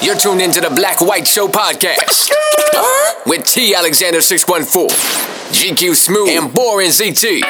You're tuned into the Black White Show podcast with T. Alexander 614, GQ Smooth, and Boring ZT.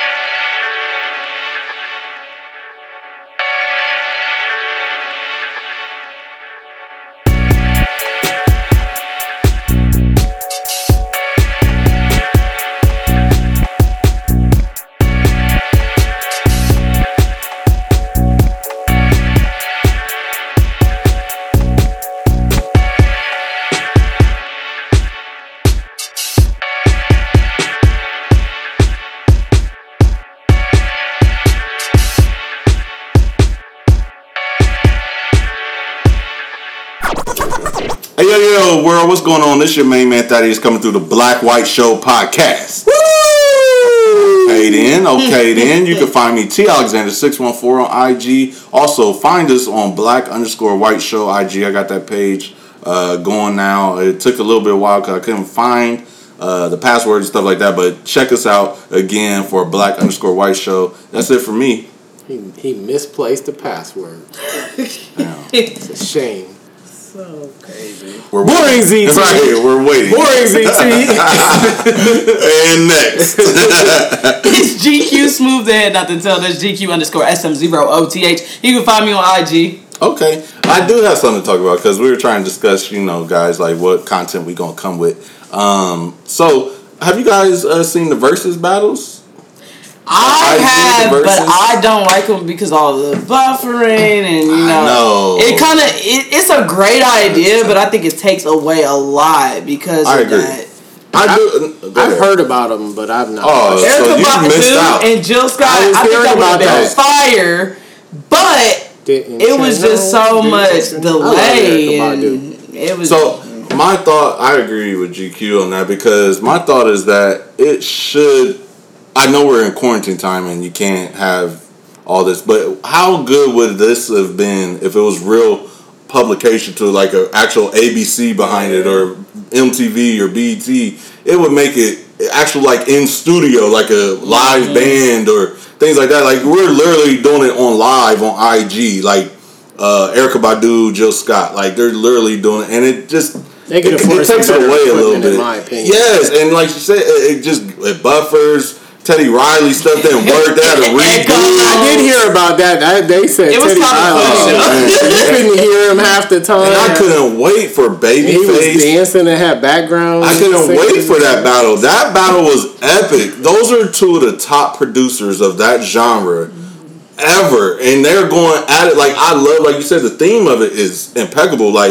Yo, world, what's going on? This your main man Thaddeus coming through the Black White Show podcast. Woo! Okay then. You can find me T Alexander 614 on IG. Also find us on Black_White Show IG. I got that page going now. It took a little bit of while because I couldn't find the password and stuff like that. But check us out again for Black_White Show. That's it for me. He misplaced the password. It's a shame. So crazy. We're Boring ZT. Right here, we're waiting. Boring ZT. And next. It's GQ Smooth the Head, not to tell. That's GQ_SM0OTH. You can find me on IG. Okay. I do have something to talk about because we were trying to discuss, guys, like what content we going to come with. So, have you guys seen the Versus battles? I have, but I don't like them because all the buffering and I know. It's a great idea, but I think it takes away a lot because I of agree. that. I've heard about them, but I've not. Oh, so you missed out. And Jill Scott, I think that would have been fire, but it was just so much delay. And it was so. My thought, I agree with GQ on that because my thought is that it should. I know we're in quarantine time and you can't have all this, but how good would this have been if it was real publication to like an actual ABC behind it or MTV or BET? It would make it actual like in studio, like a live band or things like that. Like we're literally doing it on live on IG, like Erykah Badu, Jill Scott, like they're literally doing it, and it just it takes it away a little bit. In my opinion. Yes, and like you said, it buffers. Teddy Riley stuff didn't work. They had a redo. I did hear about that. They said Teddy Riley. You couldn't hear him half the time. And I couldn't wait for Babyface. He was dancing and had background. I couldn't wait for that battle. That battle was epic. Those are two of the top producers of that genre ever, and they're going at it like I love. Like you said, the theme of it is impeccable. Like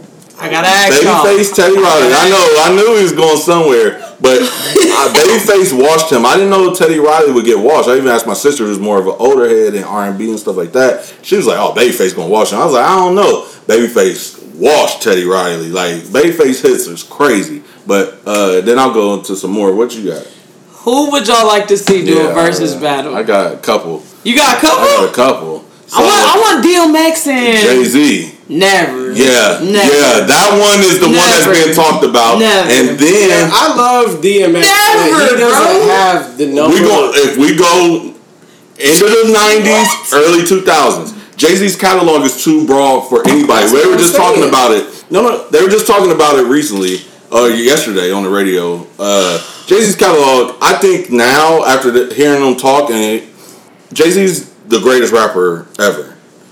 I gotta ask Babyface, Teddy Riley. I knew he was going somewhere. But Babyface washed him. I didn't know Teddy Riley would get washed. I even asked my sister, who's more of an older head in R&B and stuff like that. She was like, "Oh, Babyface gonna wash him." I was like, "I don't know." Babyface washed Teddy Riley. Like Babyface hits is crazy. But then I'll go into some more. What you got? Who would y'all like to see do a versus battle? I got a couple. You got a couple? I got a couple. So, I want DMX and Jay-Z. Never. Yeah. That one is the one that's being talked about. Never. And then I love DMX. Never, he doesn't have the number. If we go into the 90s, early 2000s, Jay-Z's catalog is too broad for anybody. They were just talking about it. No, they were just talking about it recently, yesterday on the radio. Jay-Z's catalog, I think now after hearing them talk, and Jay-Z's the greatest rapper ever.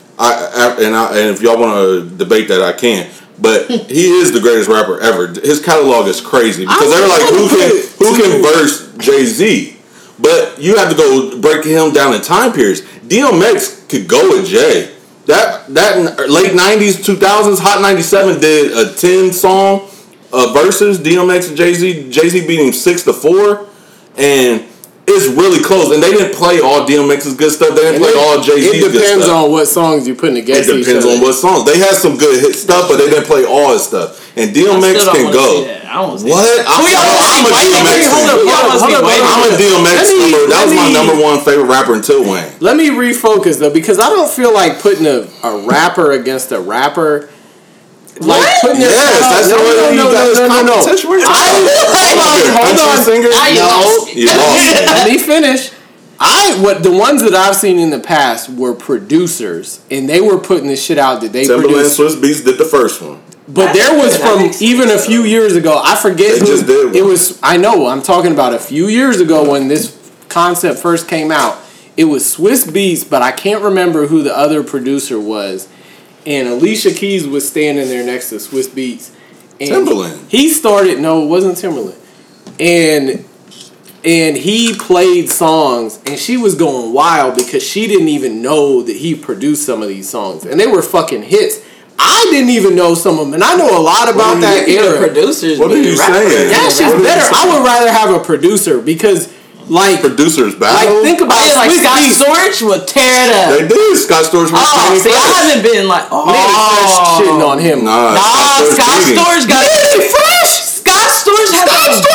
And if y'all want to debate that, I can. But he is the greatest rapper ever. His catalog is crazy because they're like, who can verse Jay-Z? But you have to go break him down in time periods. DMX could go with Jay. That late 90s, 2000s, Hot 97 did a 10-song versus DMX and Jay-Z. Jay-Z beat him 6-4, and it's really close, and they didn't play all DMX's good stuff. They didn't play all Jay-Z's good stuff. It depends on what songs you put against each other. It depends on what songs. They had some good hit stuff, but they didn't play all his stuff. And DMX can go. What? I'm a DMX number. That was my number one favorite rapper until Wayne. Let me refocus, though, because I don't feel like putting a rapper against a rapper. Like putting that's the way he does competition. Hold on. Singer? No, let me finish. The ones that I've seen in the past were producers, and they were putting the shit out that they Timbaland produced. Swiss Beats did the first one. But there was from even a few years ago. I forget who just did one. it was. I know. I'm talking about a few years ago when this concept first came out. It was Swiss Beats, but I can't remember who the other producer was. And Alicia Keys was standing there next to Swiss Beats. And Timbaland. He started. No, it wasn't Timbaland. And he played songs, and she was going wild because she didn't even know that he produced some of these songs, and they were fucking hits. I didn't even know some of them, and I know a lot about that era. Producers. What are you saying? Yeah, she's better. I would rather have a producer because, like, producers battle. Like, think about it. Like Scott Storch would tear it up. They did. Scott Storch was Manny Fresh. I haven't been like, shitting on him. Nah, Scott Storch got Manny Fresh. Scott Storch has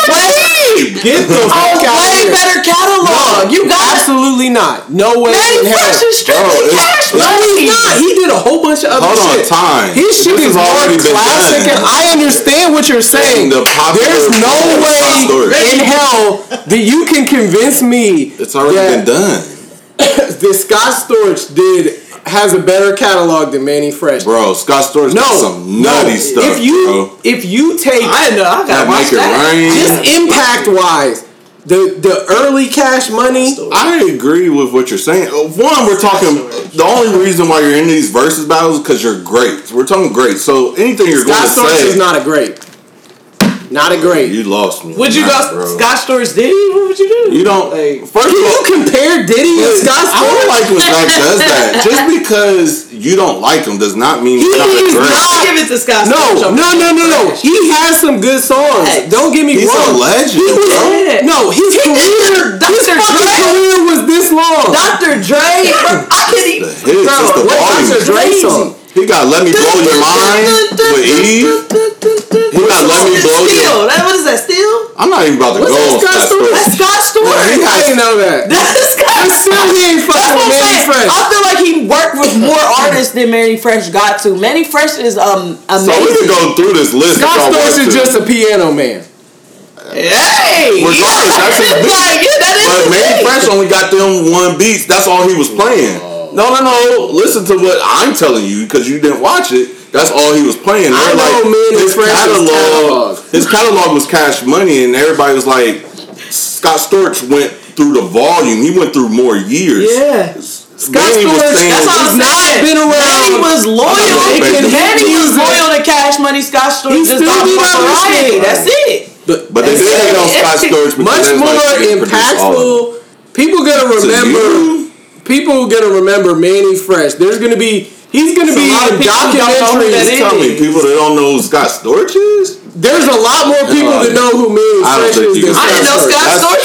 Get the fuck out way here. better catalog. No, you got absolutely not. No way in hell. Fresh is strictly cash No, he's not. He did a whole bunch of other shit. Hold on, time. His shit is more classic, and I understand what you're saying. There's no way in hell that you can convince me. It's already been done. That Scott Storch has a better catalog than Manny Fresh. Bro, Scott Storch got some nutty stuff, If you take... I know, I gotta watch that. Just impact-wise, the early Cash Money... I agree with what you're saying. One, we're talking... The only reason why you're in these versus battles is because you're great. We're talking great. So anything you're going to say... Scott Storch is not a great. Not a great. You lost me. Would you go Scott Storch Diddy? What would you do? You don't. First of all, compare Diddy and Scott Storch? I don't like when Zach does that. Just because you don't like him does not mean he's not a great. Give it to Scott Storch. No. He has some good songs. Don't get me wrong. He's a legend, bro. No, his career was this long. Dr. Dre. I can't even. It's the Dr. Dre song? He got Let Me Blow Your Mind with Eve. He got Let Me Blow Your Mind. What is that, Steel? I'm not even about to go on Scott Storch. That's Scott Storch. I didn't know that. That's Scott Storch. He ain't fucking with Manny Fresh. I feel like he worked with more artists than Manny Fresh got to. Manny Fresh is amazing. So we can go through this list. Scott Storch is just a piano man. Hey! Regardless, that's his beat. But Manny Fresh only got them one beats. That's all he was playing. No. Listen to what I'm telling you because you didn't watch it. That's all he was playing. I know, man. His catalog was Cash Money, and everybody was like, Scott Storch went through the volume. He went through more years. Yeah. Scott Storch, that's what I'm saying. Been around. Manny was loyal. Manny was loyal to Cash Money. Scott Storch just got variety. That's it. But they did hate on Scott Storch much more impactful. People gonna remember. People gonna remember Manny Fresh. He's gonna be in documentaries. Tell me, people that don't know who Scott Storch is. There's a lot more people that know who Manny Fresh is. I didn't know Scott Storch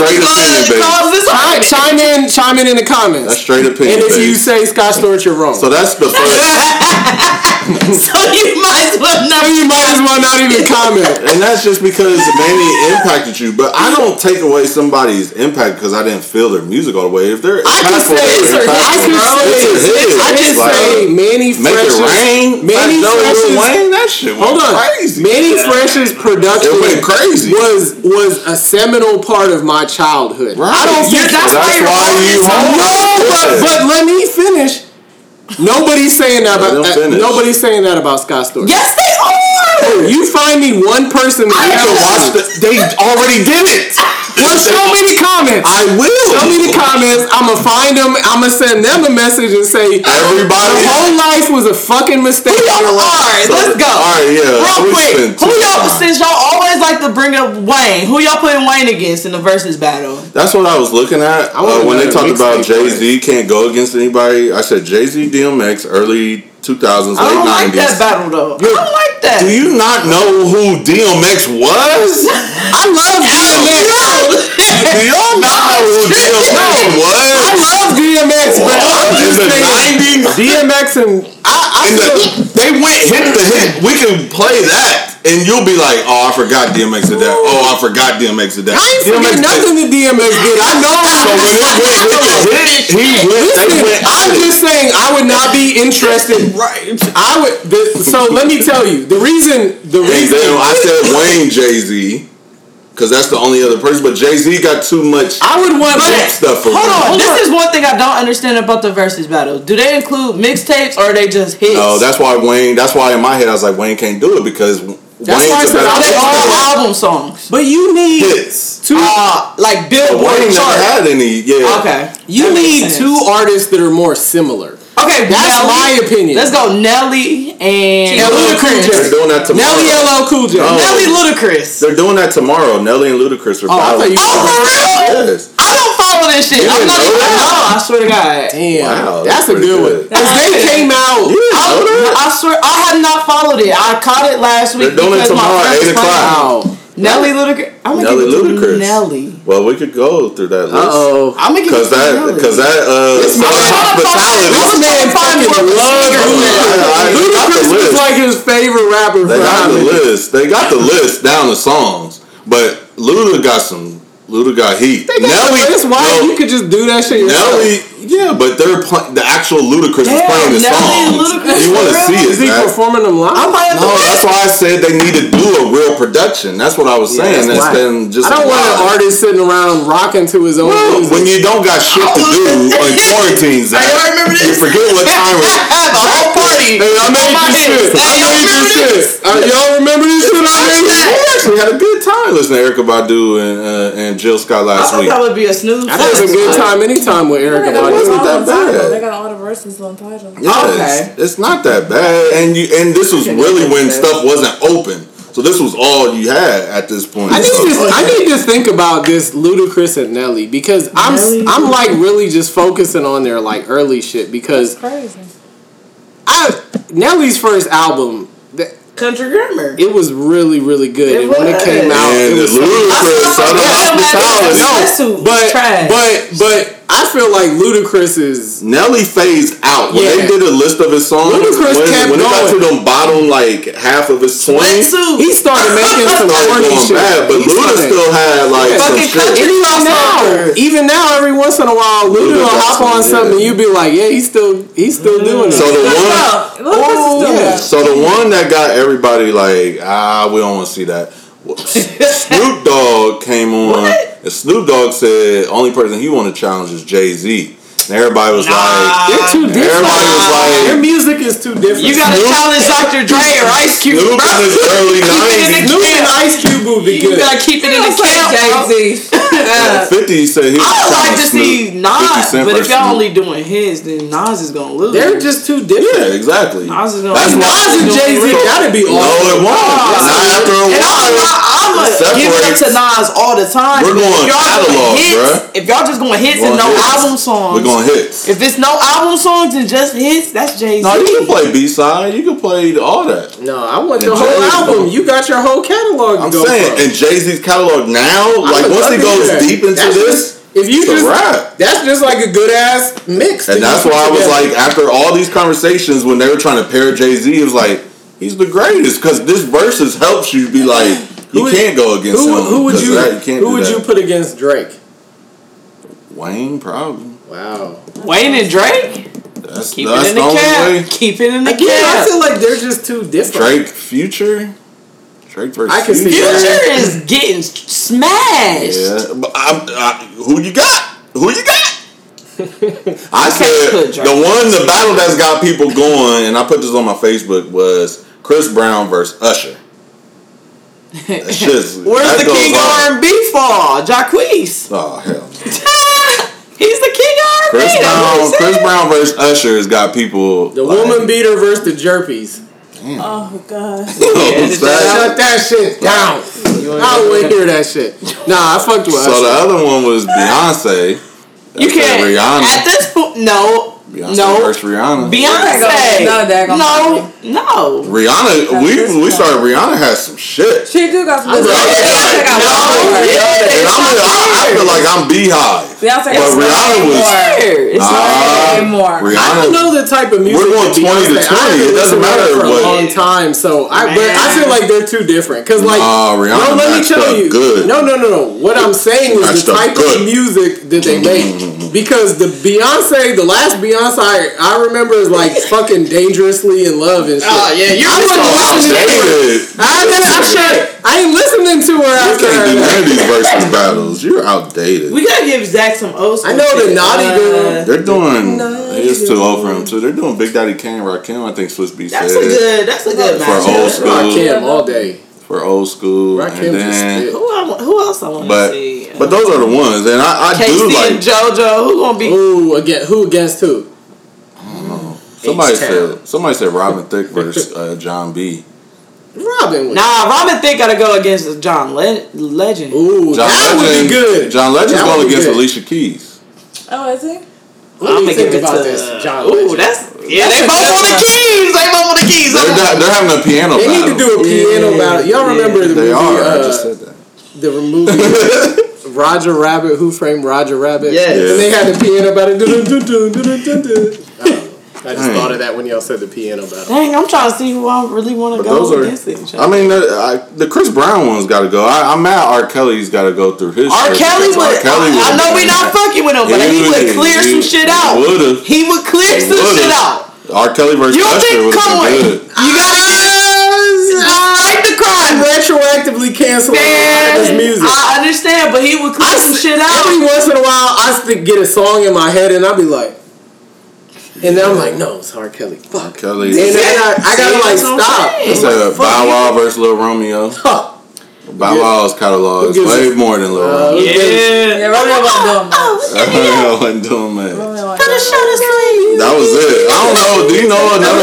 was Chime in the comments. That's straight opinion. And if you say Scott Storch, you're wrong. So that's the first. So you might as well not even comment. And that's just because Manny impacted you. But I don't take away somebody's impact because I didn't feel their music all the way. If they're I can say Manny Fresh's that shit went crazy. Manny Fresh's production was a seminal part of my childhood. Right. I don't think that's why but let me finish. Nobody's saying that about Scott Storch. Yes, they are. You find me one person that can watch they already did it. Well, show me the comments. I will. Show me the comments. I'm going to find them. I'm going to send them a message and say, everybody, your whole life was a fucking mistake. Alright, let's go. Alright, yeah. Real quick. Since y'all always like to bring up Wayne, who y'all putting Wayne against in the versus battle? That's what I was looking at. When they talked about Jay-Z can't go against anybody, I said Jay-Z, DMX, early 2000s, late 90s. I don't like that battle, though. I don't like that. Do you not know who DMX was? I love DMX. Do y'all not know who DMX was? I love DMX, but I'm just saying DMX and they went hit to hit. We can play that. And you'll be like, oh, I forgot DMX did that. Oh, I forgot DMX did that. I ain't forget nothing that DMX did. I know. So when it went hit to hit, I'm just saying I would not be interested. Right. I would. So let me tell you the reason. I said Wayne, Jay-Z. Because that's the only other person. But Jay-Z got too much. I would want stuff for Hold on. This is one thing I don't understand about the versus battle. Do they include mixtapes or are they just hits? No, that's why in my head I was like, Wayne can't do it because Wayne's a better all album songs. But you need hits. Like Billboard Wayne never had any. Yeah. Okay. You need two artists that are more similar. Okay, that's my opinion. Let's go Nelly and Ludacris. They're doing that tomorrow. Nelly LL Cool J. Nelly Ludacris. They're doing that tomorrow. Nelly and Ludacris are battling. For real? Yes. I don't follow this shit. I'm not even. No, I swear to God. Damn. Wow, that's a good one. Because they came out. I swear, I had not followed it. I caught it last week. They're doing it tomorrow at 8 o'clock. Nelly Ludacris. I'm gonna Nelly Ludacris. Nelly. Well, we could go through that list. I'm gonna because that hospitality. This man fucking loves Ludacris. Ludacris is like his favorite rapper. They got the list. They got the list down to songs, but Luda got heat. Nelly, that's why you could just do that shit yourself. Nelly, yeah, but they're the actual Ludacris is playing the songs. You want to see it? Is he performing them live? No, that's why I said they need to do a real production. That's what I was saying. Instead just I don't want an artist sitting around rocking to his own music. When you don't got shit to do on quarantine, Zach, you forget what time it is. The whole party. Hey, I made this shit. Y'all remember this shit? We actually had a good time listening to Erykah Badu and Jill Scott last week. That would be a snooze. I had a good time anytime with Erykah Badu. It wasn't that bad. They got all the verses on Tidal. Yes, it's not that bad. And this was really when stuff wasn't open. So this was all you had at this point. I need to think about this Ludacris and Nelly because I'm like really just focusing on their like early shit because that's crazy. Nelly's first album. Country Grammar. It was really, really good. And when it came out, it was Ludacris. But I feel like Ludacris is Nelly phased out when they did a list of his songs. Ludacris kept when it got to going. them bottom like half of his 20, he started making some funny shit. Bad, but Luda still had like some shit. Even now, every once in a while, Luda will hop on something and you be like, yeah, he's still doing it. So the one that got everybody like, we don't want to see that. Snoop Dogg came on, and Snoop Dogg said only person he want to challenge is Jay-Z. And everybody was like, they're too different. Everybody was like, their music is too different. You gotta challenge Dr. Dre or Ice Cube. Snoop in his early 90s. Snoop and Ice Cube will be good. You gotta keep it in the camp, Jay-Z. 50 said he was I would like to see Nas, but if y'all Snoop. only doing his, then Nas is gonna lose. They're just too different. Yeah, exactly. Nas is gonna That's lose. Nas and Jay-Z gotta be No, it won't. Not after a while. I'm giving it to Nas all the time. We're going catalog, bruh. If y'all just going hits and no album songs, we're going hits. If it's no album songs and just hits, that's Jay-Z. No, you can play B-side. You can play all that. No, I want the whole album. You got your whole catalog. I'm saying, and Jay-Z's catalog now, like once he goes deep into this, if you just rap. That's just like a good ass mix. And that's why I was like, after all these conversations, when they were trying to pair Jay-Z, it was like, he's the greatest because this verses helps you be like, you can't go against him. Who would you put against Drake? Wayne, probably. Wow. Wayne and Drake? Keep it in the cap. Keep it in the cap. I feel like they're just too different. Drake, Future. Drake versus I can see Future is getting smashed. Yeah, but who you got? Who you got? I said the battle that's got people going, and I put this on my Facebook was Chris Brown versus Usher. Where's the king of R&B for? Jacquees. Oh hell. He's the king of R&B. Chris Brown versus Usher has got people. The woman beater versus the Jerpies. Damn. Oh god. Shut that shit down. I don't want to hear that shit. Nah, I fucked with Usher. So the other one was Beyonce. You can't. Rihanna. At this point, no. Beyonce versus Rihanna. Beyonce. No. Rihanna. We started. Rihanna has some shit. She do got some. I feel like I'm Beehive. Beyonce but Rihanna was. More. Rihanna, I don't know the type of music. We're going 20 to 20. It doesn't matter for a what. long time, so I feel like they're too different. Because like, Rihanna, let me tell you. Good. No. What I'm saying is the type of music that they make. Because the last Beyonce I remember is like fucking Dangerously in Love and shit. Oh yeah, you I wasn't listening to her. I ain't listening to her You after can't do none her. of these versus battles. You're outdated. We gotta give Zach some old school. I know the shit. Naughty Girl. They're doing. It's too old for him too. They're doing Big Daddy Kane, Rakim. I think Swiss Beats That's said a good for matchup. old school. Rakim all day. For old school, Rakim and then just Who else I want to see? but those are the ones, and I do Casey like. and JoJo. Who gonna be? Who against who? Somebody said Robin Thicke versus John B. Robin. Nah, Robin Thicke gotta go against John Legend. Ooh, that would be good. John Legend's That would going be against good. Alicia Keys. Oh, is he? What do you think about this, John Ooh, Legend? they both on the keys. They both on the keys. They're having a piano They battle. need to do a piano battle. Y'all remember the They movie? are. I just said that. The movie Roger Rabbit. Who Framed Roger Rabbit? Yes. And they had the piano battle. I just thought of that when y'all said the piano battle. Dang, I'm trying to see who I really want to go against each other. I mean, the Chris Brown one's got to go. I'm mad R. Kelly's got to go through his R. shit Kelly because would. I know we not fucking with him, but he would clear some shit out. He would clear some shit out. R. Kelly versus You don't Usher think? would Come have on, been good. you gotta fight the crime. Retroactively canceling his music. I understand, but he would clear some shit out. Every once in a while, I get a song in my head and I'll be like, and then I'm like, no, it's R. Kelly. Fuck. R. Kelly. And then I gotta like stop. It's a Bow Wow versus Lil Romeo. Bow Wow's catalog is way more than Lil Romeo. Yeah, Romeo wasn't doing much. Romeo wasn't doing that. Romeo That was it. I don't know. Do you know another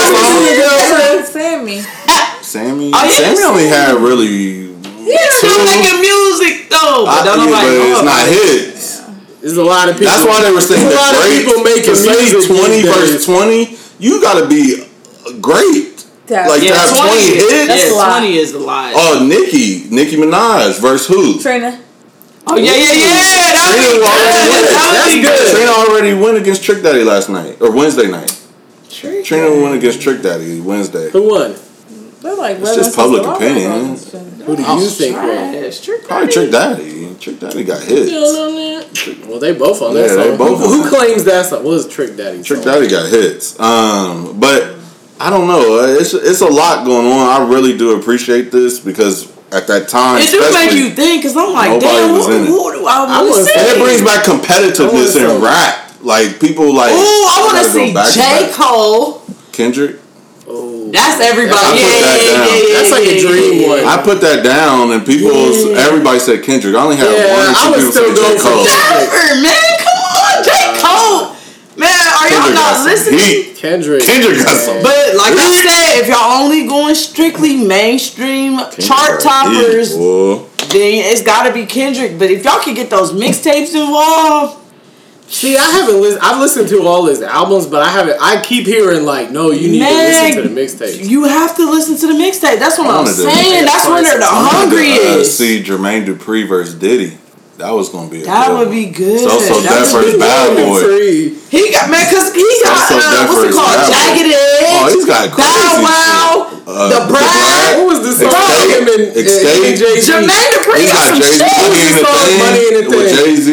Romeo song? Sammy. Sammy? Oh, yeah, Sammy only had really Still making music though, but don't nobody but know it's about not it. hits. There's a lot of people. That's why they were saying There's a lot of people making to say music 20 these versus days. 20, you gotta be great. Like to have 20 hits. That's a lot. 20 is a lot. Oh, Nicki Minaj versus who? Trina. Oh yeah. That would be good. Trina already went against Trick Daddy last night or Wednesday night. Trina went against Trick Daddy Wednesday. Who won? They're like It's just public opinion. Who do you think won? Probably Trick Daddy. Trick Daddy got hits. Well, they both on that Yeah, song. they both on Who that. claims that song? What is Trick Daddy? Trick Daddy got hits. But I don't know. It's a lot going on. I really do appreciate this because at that time, It do make especially, you think, because I'm like, nobody damn, was in it. who do I want to see? and it brings back competitiveness in rap. Like people like. Ooh, I want to gotta go see back to J. back. Cole. Kendrick. That's everybody. I put that down. That's like a dream one. I put that down, and everybody said Kendrick. I only had one or two I was people still say J. going for Cole. Never, man. Come on, J. Cole. Man, are y'all Kendrick got not some listening? heat. Kendrick got some. But like I said, if y'all only going strictly mainstream chart toppers, then it's got to be Kendrick. But if y'all can get those mixtapes involved. See, I haven't listened. I've listened to all his albums, but I haven't. I keep hearing like, no, you need to listen to the mixtape. You have to listen to the mixtape. That's what I'm saying. That's when they're the hungriest. See Jermaine Dupri versus Diddy. That was gonna be. That would be good. So Def versus Bad Boy. He got cause he got what's it called? Jagged Edge. Oh, he's got crazy Bow Wow. The Brad. What was the song? Him and Jay-Z. Jermaine Dupri got some shit. Money in the Thing with Jay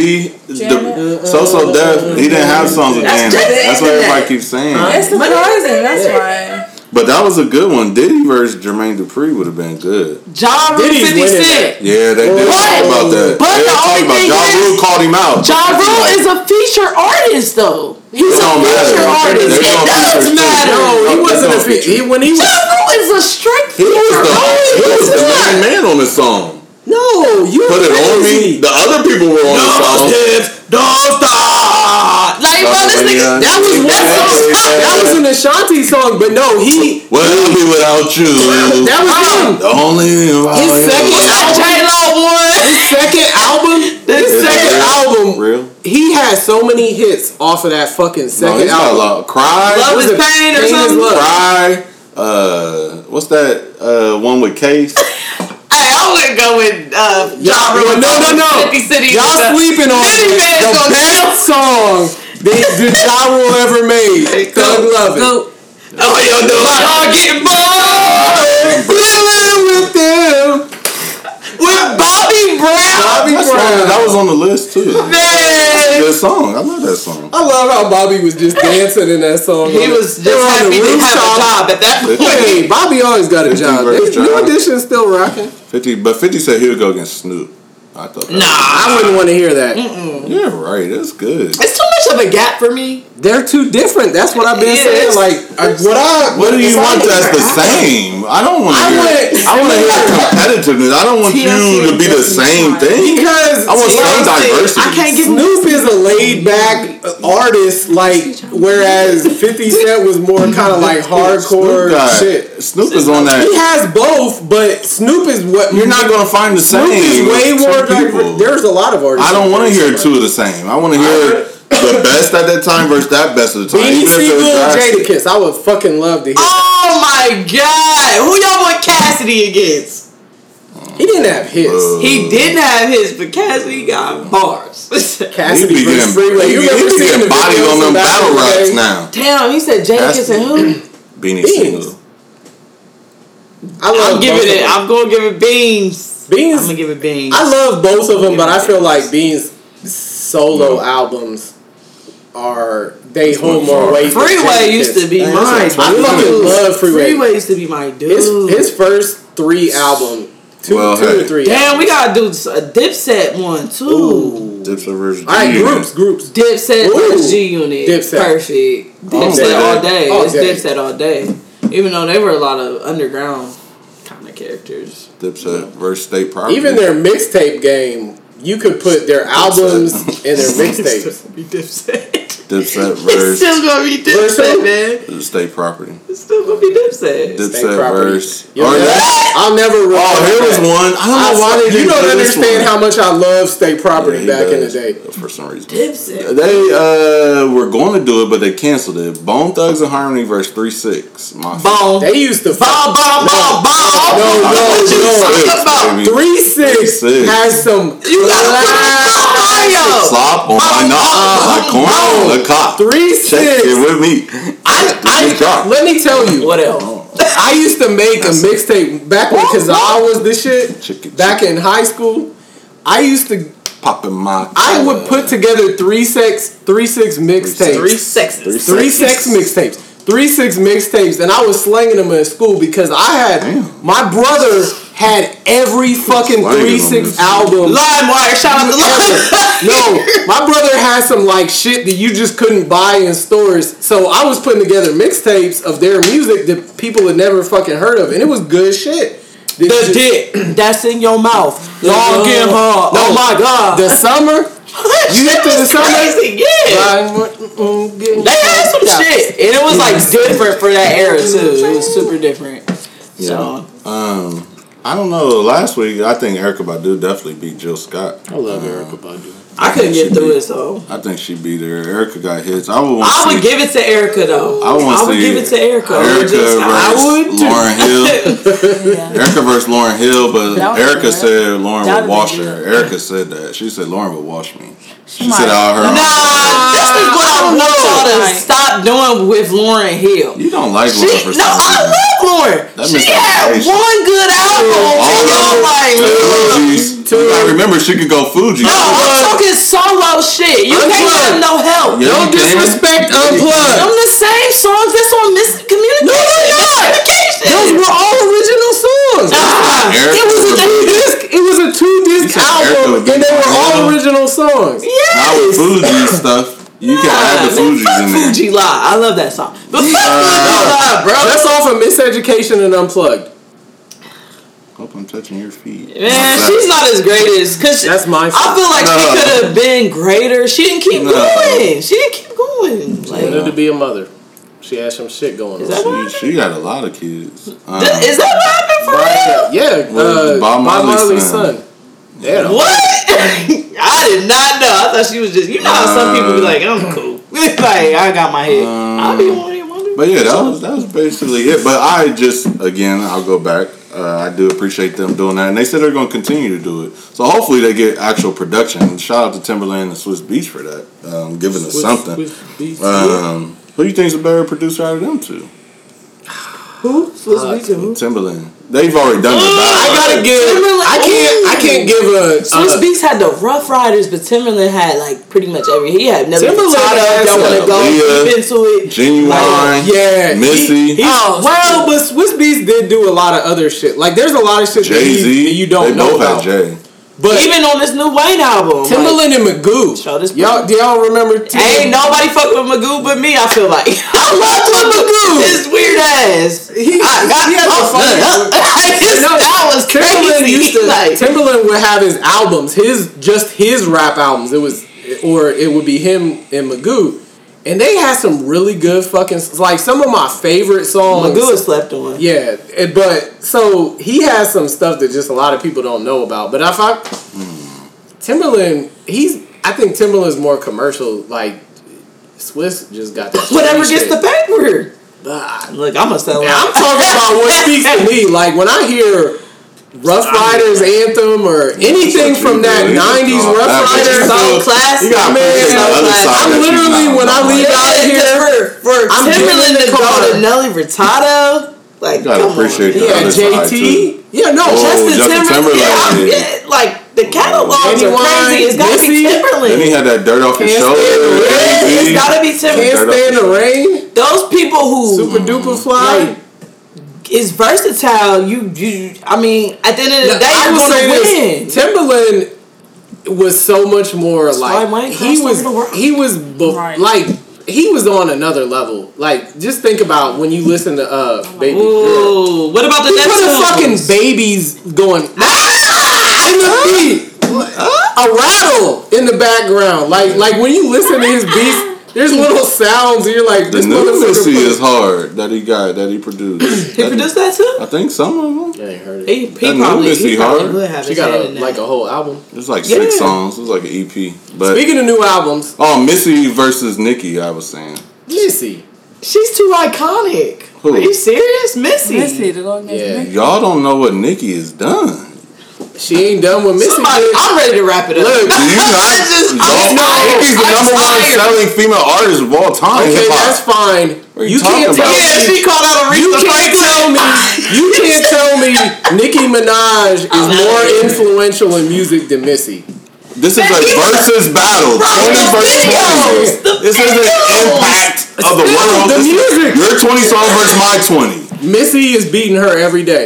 Z. So Def, he didn't have songs with Janet. That's what everybody keeps saying. It's surprising. That's why. But that was a good one. Diddy versus Jermaine Dupri would have been good. Ja Rule 50 Cent. Yeah, they did talk about that. But the only thing Ja Rule called him out. Ja Rule is a feature artist, though. He's a feature artist. It does matter. No, he wasn't a feature. When he was, Ja Rule is a strict he feature was the artist. main man on the song. no, you Put it on me. The other people were on the song. Don't stop. Like, bro, this nigga. That was one song. That was an Ashanti song, but no, he. Well, I'll be without you. That was him. The only His second album. His second album. Real? He had so many hits off of that fucking No, second he's got a album. lot. Cry. Love Was is it pain or Pain is something. Love? Cry. What's that one with Case? Hey, I wouldn't go with Ja Rule. No. 50 City. Y'all sleeping on Diddy the Man gonna best song that Ja Rule ever made. Thug Lovin'. Oh, yo, do y'all getting bored? Living with them. With Bobby Brown. Bobby Brown. That was on the list too. Man, good song. I love that song. I love how Bobby was just dancing in that song. He was just happy to have a job at that point. Hey, Bobby always got a 50 job. versus New John. Edition still rocking. 50 said he would go against Snoop. I thought that I wouldn't want to hear that. Yeah, right. That's good. It's too much of a gap for me. They're too different. That's what I've been saying. Like, What do you want that's the same? I don't want to hear. I want to hear competitiveness. I don't want you to be the same thing. Because I want some diversity. I can't get Snoop is a laid back artist, like, whereas 50 Cent was more kind of like hardcore shit. Snoop is on that. He has both, but Snoop is what You're not gonna find the Snoop same. is way with more two people. There's a lot of artists. I don't want to hear two of the same. I want to hear the best at that time versus that best at the time. Beanie Even if they're Sigel and drastic. Jadakiss. I would fucking love to hear. Oh my god! Who y'all want Cassidy against? He didn't have hits. He didn't have his, but Cassidy got bars. Cassidy He be versus Freeway. getting, You he ever be seen getting the bodied videos on them from back battle in the raps day? now. Damn, he said Jadakiss and who? Beanie Beans. Sigel. I love I'm giving both of it. them. I'm gonna give it Beans. Beans. I'm gonna give it Beans. I love both of them, but I feel like Beans' solo albums they hold more weight. than Freeway Jadakiss. used to be Man, mine. I fucking love Freeway. Freeway used to be my dude. His first 3 albums, two Well, or hey. 3. Damn, we gotta do a Dipset one too. Ooh. Dipset versus All right, G-Unit. groups. Dipset Ooh. versus G-Unit. Dipset. Perfect. Dipset day. all day. All It's day. Dipset all day. Even though they were a lot of underground kind of characters. Dipset versus State Property. Even their mixtape game, you could put their albums and their mixtapes. Be Dipset. Dipset It's versus still gonna be Dipset, man. State Property. It's still gonna be Dipset. Dipset Property. versus. Yo, Oh, yeah. I'll never. Oh, here was one. I don't know why they You didn't don't do this understand one. how much I love State Property Yeah, he back in the does, day. for some reason. Dipset. They were going to do it, but they canceled it. Bone Thugs and Harmony versus 3-6. Bone. They used to. Bone, bone, bone, bone. No. What you talking about? 3-6 has some. You gotta Mario. Slop on my knob. My corn on the cop. 3-6. Check it with me. Let me tell you. What else? I used to make a mixtape back when Kazaa was the shit. Chicken, Back in high school, I used to. Popping my. I would put together 3-6 mixtapes. 3 seconds. 3-6 mixtapes. 3-6 mixtapes, and I was slanging them in school because I had my brother had every fucking 3-6 album. LimeWire, shout out to LimeWire. No, my brother had some like shit that you just couldn't buy in stores. So I was putting together mixtapes of their music that people had never fucking heard of, and it was good shit. The dick that's in your mouth. Long and hard. Oh my god. The summer. You get to the summer. Crazy. Yeah. They had some shit, and it was like different for that era too. It was super different. So I don't know. Last week, I think Erykah Badu definitely beat Jill Scott. I love Erykah Badu. I couldn't get through it, so I think she beat her. Erykah got hits. I would give it to Erykah though. I would give it to Erykah. Erykah versus Lauryn Hill. Erykah versus Lauryn Hill, but That was Erykah good. said Lauryn That would would wash be her. good. Erykah said that. She said Lauryn would wash me. She might. said out her. Nah, this is what I want y'all to Right. stop doing with Lauryn Hill. You don't like She, Lauryn for no, some I reason. love Lauryn. That She had misinformation. one good album. And I'm like, Fuji's. You gotta remember, she could go Fuji. no, I'm talking solo shit. You can't have no help. Yeah, Don't you can. disrespect Unplugged. Them the same songs that's on miscommunication. No, they're not. Those were all original songs. Erykah It was a was- 2-disc. It was a 2-disc said Erykah album, would be and they were all original? original songs. Not with Fuji stuff. You can add the Fuji's fuck in there. Fuji Lie. I love that song. But fuck Fuji Lie, bro. That's off of Miseducation and Unplugged. Hope I'm touching your feet. Man, she's not as great as cause That's my I fault. feel like she No. could have been greater. She didn't keep No. going. She didn't keep going. Like, Wanted to be a mother. She had some shit going that on. She got a lot of kids. is that what happened for real? Yeah, Bob Bob Marley's Marley's son. son. Yeah, What? I did not know. I thought she was just. You know how some people be like, I'm cool. Like I got my head. I'll be one of you. But yeah, that was basically it. But I just, again, I'll go back. I do appreciate them doing that, and they said they're going to continue to do it. So hopefully they get actual production. Shout out to Timberland and Swiss Beats for that, giving us something. Who do you think is a better producer out of them two? Who? Swiss Beats and who? Timberland. They've already done the battle. I gotta give. I can't give a. Swiss Beats had the Rough Riders, but Timberland had like pretty much every. He had Nelly Timberland had Furtado. Don't wanna go deep into it. Genuine. Yeah, Missy. Well, but Swiss Beats did do a lot of other shit. Like, there's a lot of shit that you don't know about. Jay. But even on this new Wayne album, Timberland and Magoo. Do y'all remember? Ain't nobody fuck with Magoo but me. I feel like I love Magoo. His weird ass. That was crazy. Timberland would have his albums, his rap albums. It would be him and Magoo. And they had some really good fucking, like, some of my favorite songs. Magoo is slept on. Yeah, but so he has some stuff that just a lot of people don't know about. But Timberland, I think Timberland's more commercial. Like, Swiss just got that. Whatever gets the paper. Look, I'm talking about what speaks to me. Like, when I hear Rough Riders anthem or anything from that 90s Rough Riders, so classic. I'm literally, when I leave out of here, for Timberland to go to Nelly Furtado, like, you gotta appreciate that. Yeah, JT. Yeah, no, Justin Timberlake. Yeah, like, the catalog is crazy. It's gotta be Timberland. Then he had that dirt off his shoulder. It's gotta be Timberland. Can't Stand the Rain. Those people who Super Duper Fly. Is versatile. I mean, at the end of the day, you're gonna win. Timberland was so much more like he was on another level. Like, just think about when you listen to Baby Girl. What about the next one? Fucking babies going in the beat, a rattle in the background. Like when you listen to his beats. There's little sounds, and you're like, this new Missy is hard that he produced. He produced that too? I think some of them. I ain't heard it. He probably would have. She got a whole album. It's like 6 songs. It was like an EP. But speaking of new albums, Missy versus Nicki, I was saying. Missy, she's too iconic. Who? Are you serious, Missy? Missy, to go against Nicki. Y'all don't know what Nicki has done. She ain't done with Missy. I'm ready to wrap it up. Look, do you not? Nicki's the number one selling female artist of all time. Okay, that's fine. You can't tell me. She called out a You can't tell me Nicki Minaj is more influential in music than Missy. This is a versus battle. 20 versus 20. This is an impact of the world. The music. Your 20 songs versus my 20. Missy is beating her every day.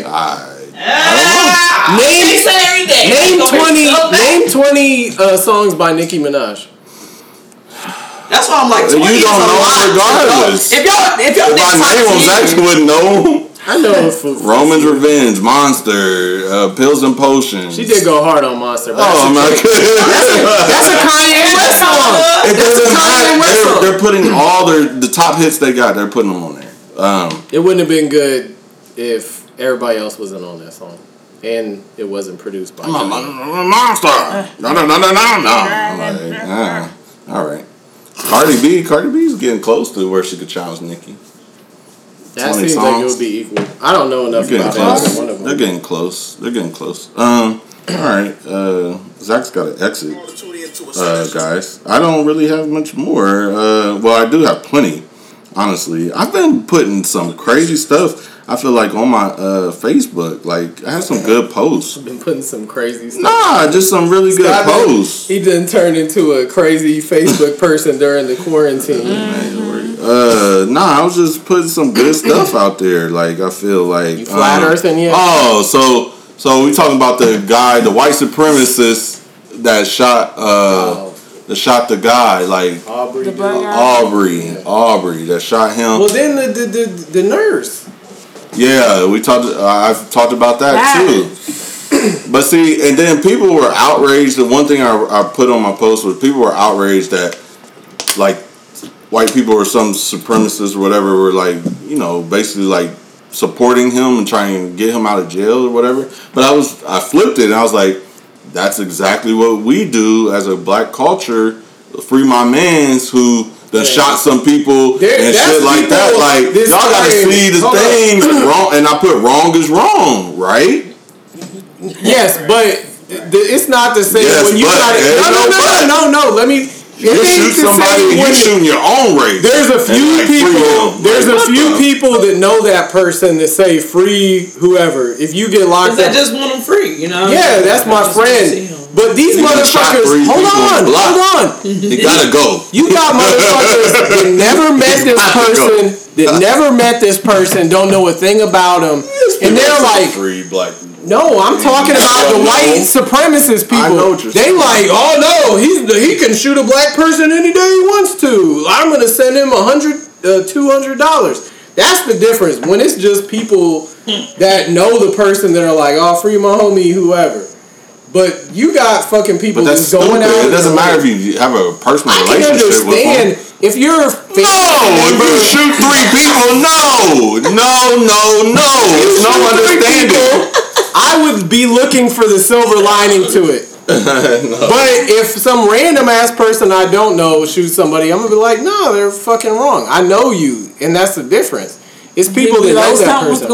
Name 20 songs by Nicki Minaj. That's why I'm like, you don't know regardless. If y'all name them, Zach wouldn't know. I know. Roman's Revenge, Monster, Pills and Potions. She did go hard on Monster. Oh my god, that's a Kanye West song. They're putting all the top hits they got. They're putting them on there. It wouldn't have been good if everybody else wasn't on that song. And it wasn't produced by Monster. No. All right. Cardi B's getting close to where she could challenge Nicki. That seems like it would be equal. I don't know enough about either one of them. They're getting close. All right. Zach's got to exit. Guys, I don't really have much more. Well, I do have plenty. Honestly, I've been putting some crazy stuff. I feel like on my Facebook, like I have some good posts. I've been putting some crazy stuff. Nah, just some really good posts. He didn't turn into a crazy Facebook person during the quarantine. Nah, I was just putting some good stuff out there. Like I feel like you flat earthing yet? Oh, so we talking about the guy, the white supremacist that shot the guy, like Aubrey that shot him. Well, then the nurse. Yeah, I've talked about that too. But see, and then people were outraged. The one thing I put on my post was people were outraged that like white people or some supremacists or whatever were like, basically like supporting him and trying to get him out of jail or whatever. But I flipped it and I was like, that's exactly what we do as a black culture. Free my mans who shot some people and shit like that. Like, y'all gotta see the things wrong. And I put wrong is wrong, right? Yes, but it's not the same. Yes, when you but, no. Let me You shoot somebody, you shooting your own race. There's a few like, people. There's a few people that know that person that say free whoever. If you get locked up, they just want them free. You know. Yeah, that's my friend. But these motherfuckers, hold on. You gotta go. You got motherfuckers that never met this person, don't know a thing about him, and they're like, free black people. No, I'm talking about the white supremacist people. I know what you're saying. They like, oh no, he can shoot a black person any day he wants to. I'm gonna send him $200. That's the difference. When it's just people that know the person that are like, oh, free my homie, whoever. But you got fucking people that's going stupid. out. It doesn't matter if you have a personal relationship with them. If you're if you shoot 3 people, no. It's no understanding. I would be looking for the silver lining to it. No. But if some random ass person I don't know shoots somebody, I'm gonna be like, no, they're fucking wrong. I know you, and that's the difference. It's people that know that person.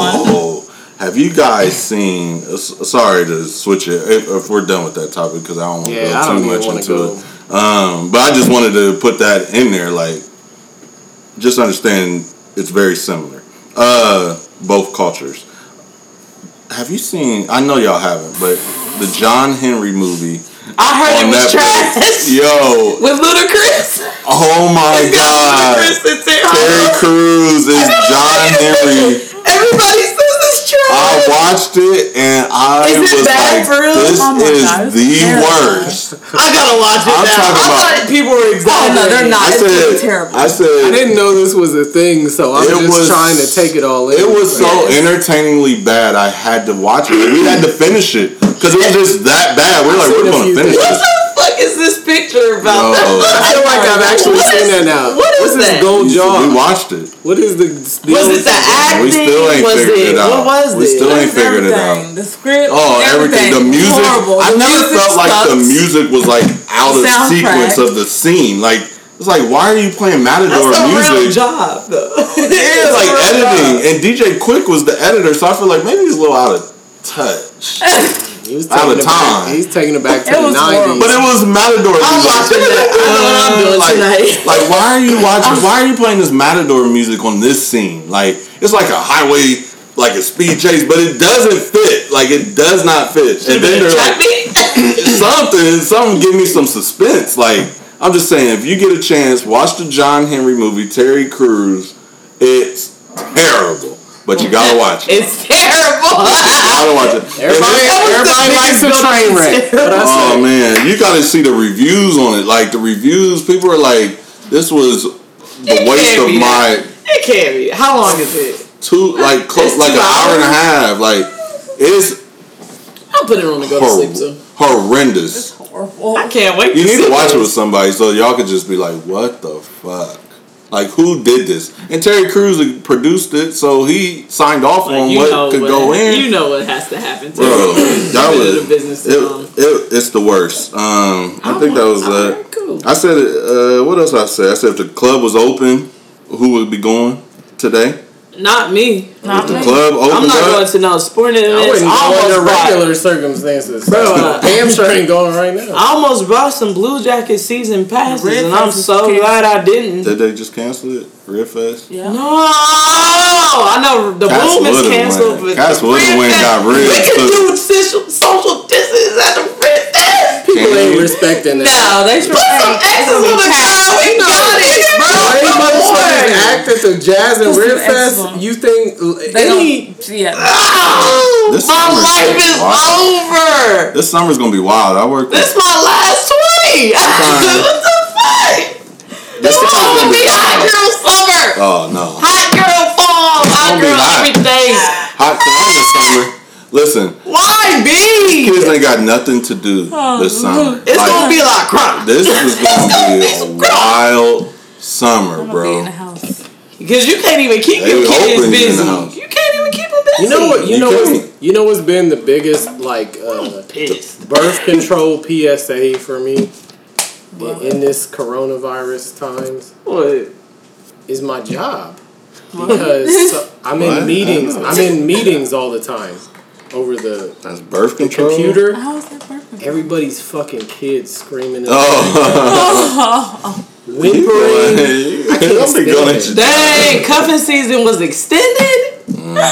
Have you guys seen? Sorry to switch it if we're done with that topic because I don't want to go too much into it. But I just wanted to put that in there. Like, just understand it's very similar. Both cultures. Have you seen? I know y'all haven't, but the John Henry movie. I heard it was trash. Yo, with Ludacris. Oh my God! Terry Crews is John Henry. Everybody says it's trash. I watched it and I was like, "This is the worst." I gotta watch it now. I thought people were exaggerating. Oh no, they're not. It's terrible. I didn't know this was a thing, so I'm just trying to take it all in. It was so entertainingly bad. I had to watch it. We had to finish it because it was just that bad. We're like, we're gonna finish it. What the fuck is this picture about? I feel like I've actually seen that now. What is this gold jaw? We watched it. What is the deal? Was it the acting? We still ain't figured it out. What was it? We still ain't figured it out. The script. Oh, everything. The music. Horrible. I never felt like the music was like out of sequence of the scene. Like it's like, why are you playing Matador music? That's a real job, though. Yeah, like editing. And DJ Quick was the editor, so I feel like maybe he's a little out of touch. He was out of time. He's taking it back to the 90s. But it was Matador. I'm watching that. I know what I'm doing tonight. Like, why are you watching? Why are you playing this Matador music on this scene? Like, it's like a highway, like a speed chase, but it doesn't fit. Like, it does not fit. And then they're like, something give me some suspense. Like, I'm just saying, if you get a chance, watch the John Henry movie, Terry Crews. It's terrible. But you gotta watch it. It's terrible. You gotta watch it. Everybody likes a train wreck. Oh man, you gotta see the reviews on it. Like the reviews, people are like, "This was the waste of my." It can't be. How long is it? Close, like an hour and a half. Like it's. I'll put it on to go to sleep too. Horrendous. I can't wait. You need to watch it with somebody so y'all could just be like, "What the fuck." Like, who did this? And Terry Crews produced it, so he signed off on what could go in. You know what has to happen, too. Bro, that was... business it's the worst. I think that was... cool. I said, what else I said? I said if the club was open, who would be going today? Not me. If the club opened I'm not going to no sporting events. Under regular circumstances. Bro, damn sure ain't going right now. I almost bought some Blue Jacket season passes, and I'm so glad I didn't. Did they just cancel it? Red Fest? Yeah. No! I know the Boom is canceled, but Cass Wood've went and got rid. We can do social distance at the Red Fest. People ain't respecting that. No, they should put some X's on the crowd. We got it, bro. Any motherfuckers act at the Jazz and Red Fest, you think any... My life is over. This summer's gonna be wild. This my last 20. What the fuck? This is gonna be hot girl summer. Oh no. Hot girl fall. Hot girl everything. Hot summer. Listen. Why be? Kids ain't got nothing to do this summer. It's gonna be like crap. This is gonna be a wild summer, bro. Because you can't even keep your kids busy. You can't even keep them busy. You know what's been the biggest birth control PSA for me in this coronavirus times? What? Is my job. Because I'm in meetings. I'm in meetings all the time over the That's birth control. computer. How is that birth everybody's fucking kids screaming. Whimpering. I can't be going at you. Dang, cuffing season was extended.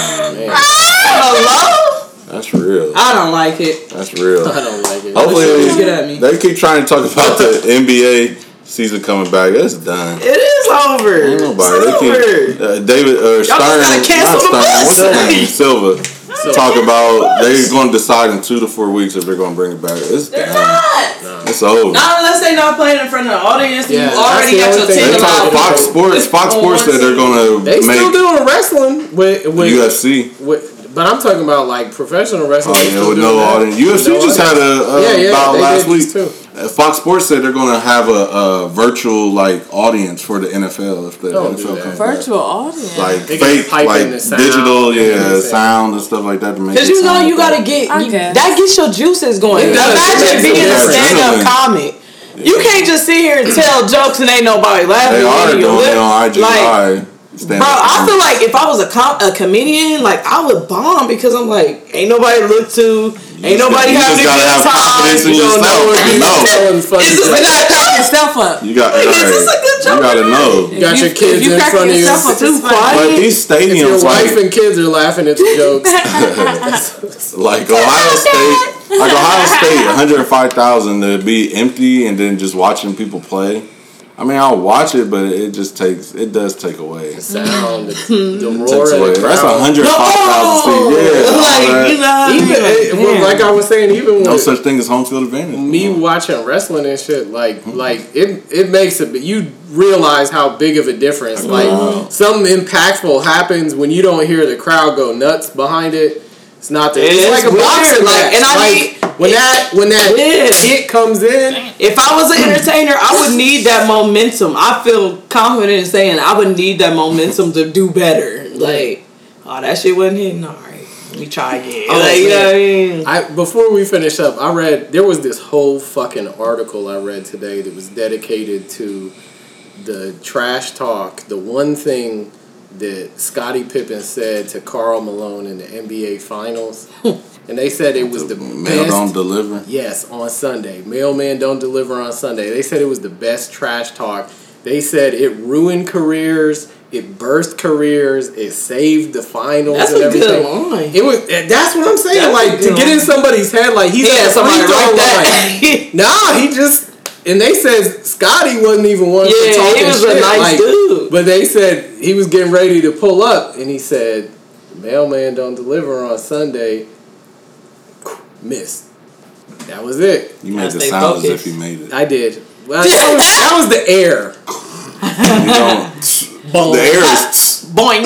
Hello? That's real. I don't like it. That's real. I don't like it. Hopefully, Get at me. they keep trying to talk about the NBA season coming back. It's done. It is over. Ain't nobody. It's They keep, over. David Y'all Stern, gotta cancel not the Stern, what's his name? Silva. Talk about they're going to decide in 2 to 4 weeks if they're going to bring it back. It's They're done. not. It's over. Not unless they not playing in front of the audience. Yeah, You already got that's your the only thing. They team talk out. Fox Sports. Fox Sports said they're going to They make still doing wrestling with UFC. but I'm talking about like professional wrestling. Oh yeah, with no audience. UFC No just had a bout they last did week. too. Fox Sports said they're going to have a virtual like audience for the NFL if the Don't do NFL that. comes back. Virtual audience. Like They can fake, pipe like in the sound, digital, everything. sound and stuff like that to make. Because it you know sound you better. gotta get I guess. that gets your juices going. It does. Imagine It makes being a a difference. stand-up comic. You can't just sit here and tell jokes and ain't nobody laughing. They are You doing lip- it on IG like, Live. Stand bro, up I comedy. feel like if I was a comedian, like I would bomb because I'm like, ain't nobody to look to, ain't nobody you having just a gotta good have time. confidence in You don't yourself. know if You you know. Telling funny Is this jokes. a good Crack yourself up. You got Like, is this a good you joke? gotta know. You got your If kids you in crack front of you. yourself up, Too it's funny. quiet. But these If your stadiums, wife like and kids are laughing at the jokes, Ohio State, 105,000 to be empty and then just watching people play. I mean, I'll watch it, but it does take away. the sound, the roar Takes of away. the That's crowd. 105,000 seats. Yeah, all Like, that. you know, Even like I was saying, even No with such thing as home field advantage. me watching wrestling and shit, like it makes it. You realize how big of a difference. Like something impactful happens when you don't hear the crowd go nuts behind it. It's not there. It's It's like a weird, boxing like, match. and I Like, when that Yeah. hit comes in, if I was an entertainer, I would need that momentum. I feel confident in saying I would need that momentum to do better. Like, oh, that shit wasn't hitting. All right, let me try again. Oh, Like, you know what I man. mean? Before we finish up, there was this whole fucking article I read today that was dedicated to the trash talk, the one thing that Scottie Pippen said to Karl Malone in the NBA Finals. And they said it was the Mail best. don't deliver. Yes, on Sunday. Mailman don't deliver on Sunday. They said it was the best trash talk. They said it ruined careers, it birthed careers, it saved the finals That's and a everything. good line. It was. That's what I'm saying. That's a like to good get in line. somebody's head, like he's Yeah, at the free somebody throw like line. that. Nah, he just. And they said Scotty wasn't even one for Yeah, talking he was shit. a nice like, dude. But they said he was getting ready to pull up, and he said, "Mailman don't deliver on Sunday." Missed. That was it. You made Gotta it stay sound as focused. if you made it. I did. Well, that was the air. You don't. The air is. Boing.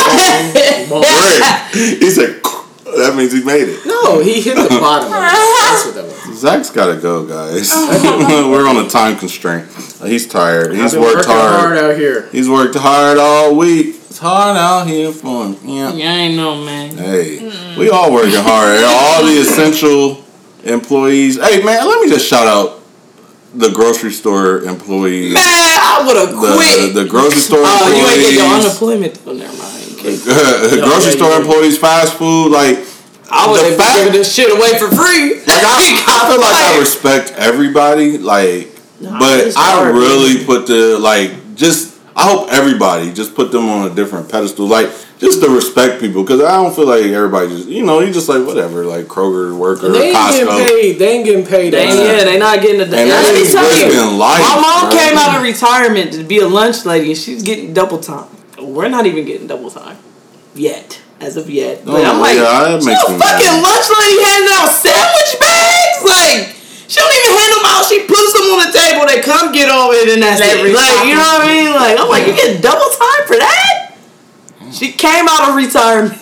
Word. He said. That means he made it. No, he hit the bottom of it. That's what that was. Zach's gotta go, guys. We're on a time constraint. He's tired. He's I've been worked working hard. out here. He's worked hard all week. It's hard out here for him. Yeah. Yeah, I ain't know, man. Hey, we all working hard. All the essential employees. Hey, man, let me just shout out the grocery store employees. Man, I would have quit. The grocery store Oh, you ain't get your employees. unemployment. Oh, never mind. Grocery store employees, fast food, like I would the have fact- given this shit away for free. Like I feel like I respect everybody, like, but it's I hard, really put the I hope everybody just put them on a different pedestal, like just to respect people, because I don't feel like everybody just you just like whatever, like Kroger worker, They ain't getting Costco. paid. They ain't getting paid. They not getting the. And let me that's tell you, risking life, my mom bro. came out of retirement to be a lunch lady, and she's getting double time. We're not even getting double time yet, as of yet. But I'm like, that she makes a me fucking mad. lunch lady handing out sandwich bags. Like, she don't even hand them out. She puts them on the table. They come get on it, and that's it. Like, you know what I mean? Like, I'm like, you get double time for that? She came out of retirement.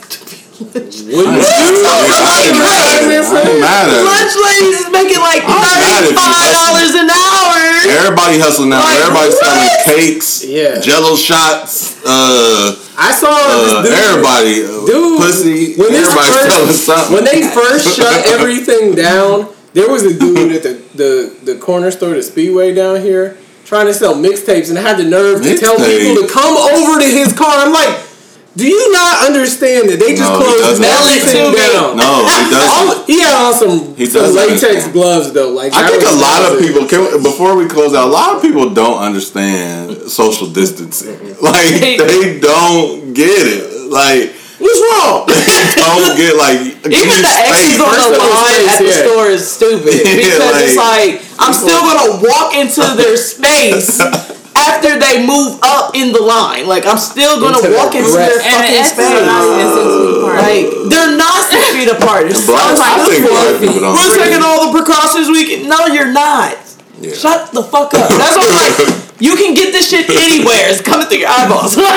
Lunch ladies is making like $35 an hour. Everybody hustling now. Like, Everybody's selling what? cakes, Jello shots. I saw this dude. Everybody, pussy. When this Everybody's selling something. When they first shut everything down, there was a dude at the corner store, the Speedway down here, trying to sell mixtapes, and I had the nerve to tell people to come over to his car. I'm like, Do you not understand that they just No, he closed doesn't. everything down? No, he doesn't. He had on some doesn't latex understand. gloves though. Like I think a lot of people, Can, before we close out, a lot of people don't understand social distancing. Like, they don't get it. Like, what's wrong? They don't get, like, even the X's on the line at the store is stupid. Because it's like, I'm still going to walk into their space after they move up in the line. Like, I'm still going to walk into their fucking space. Like, they're not 6 feet apart. It's so stupid. We're taking all the precautions we can. No, you're not. Yeah. Shut the fuck up. That's what I'm like. You can get this shit anywhere. It's coming through your eyeballs. Now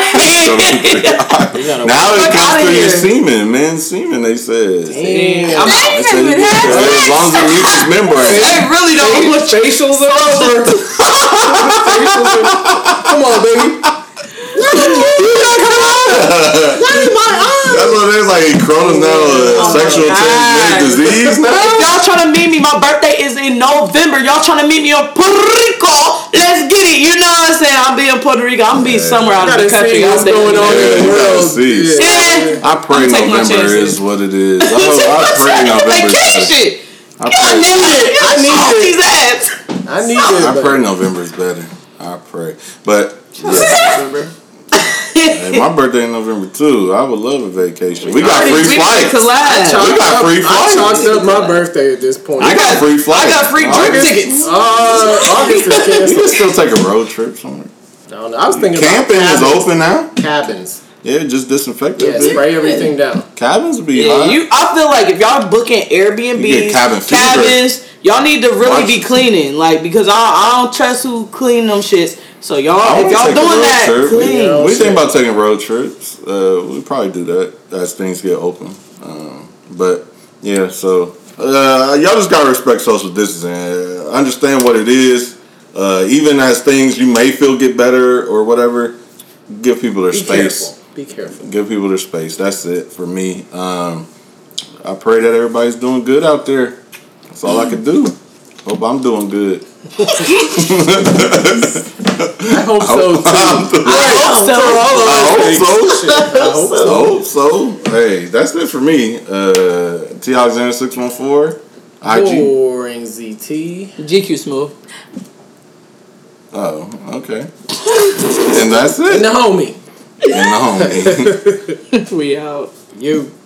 it comes through your semen, man. Semen, they said. Damn. As long as it reaches membrane. They really don't put facials over. Come on, baby. That's what it is, like coronavirus, sexual transmitted disease now. If y'all trying to meet me, my birthday is in November. Y'all trying to meet me in Puerto Rico? Let's get it. You know what I'm saying? I'll be in Puerto Rico. I'm gonna be somewhere out of the country. What's going on in the world? Yeah. I pray November is what it is. I pray November. I pray November is better. I pray, but yeah. Hey, my birthday in November too. I would love a vacation. We got free flights. We got free flights. I chalked up my birthday at this point. I got free flights. I got free trip tickets. August is canceled. You can still take a road trip somewhere. No, I was thinking camping is open now. Cabins. Yeah, just disinfect it. Yeah, spray everything down. Cabins would be hot. I feel like if y'all booking Airbnbs, cabins, y'all need to really be cleaning. Like, because I don't trust who clean them shits. So y'all, if y'all doing that, clean. We think about taking road trips. We probably do that as things get open. But yeah, so y'all just gotta respect social distancing. Understand what it is. Even as things you may feel get better or whatever, give people their space. Be careful. Give people their space. That's it for me. I pray that everybody's doing good out there. That's all I can do. Hope I'm doing good. I hope so too. I hope so. Hey, that's it for me. T Alexander 614. IG. Boring ZT. GQ Smooth. Oh, okay. And that's it. And the homie. And the homie. We out. You.